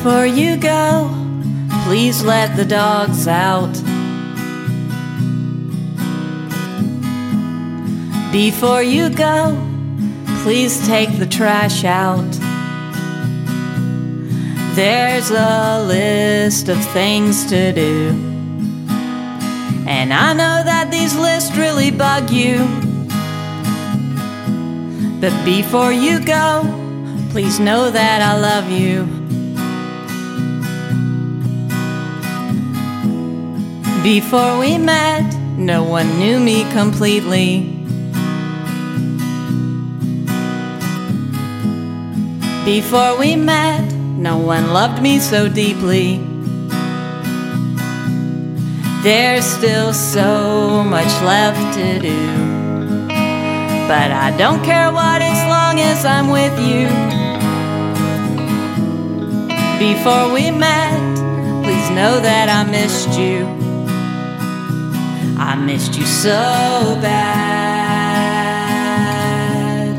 Before you go, please let the dogs out. Before you go, please take the trash out. There's a list of things to do, and I know that these lists really bug you. But before you go, please know that I love you. Before we met, no one knew me completely. Before we met, no one loved me so deeply. There's still so much left to do, but I don't care what as long as I'm with you. Before we met, please know that I missed you. I missed you so bad.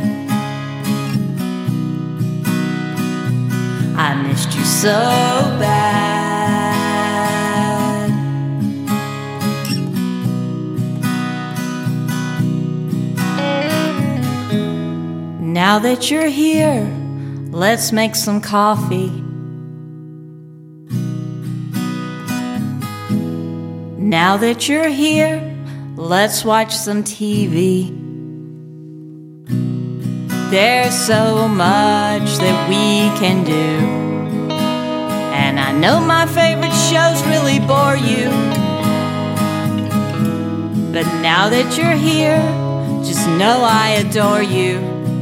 I missed you so bad. Now that you're here, let's make some coffee. Now that you're here, let's watch some TV. There's so much that we can do, and I know my favorite shows really bore you. But now that you're here, just know I adore you.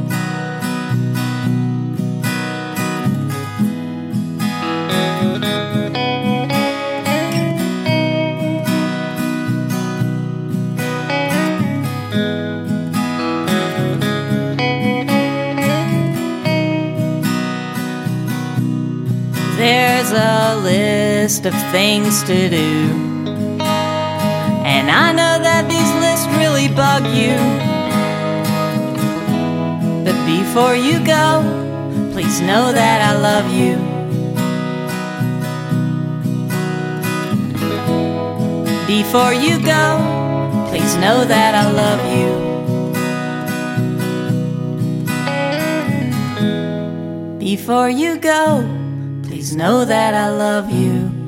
There's a list of things to do, and I know that these lists really bug you. But before you go, please know that I love you. Before you go, please know that I love you. Before you go, please know that I love you.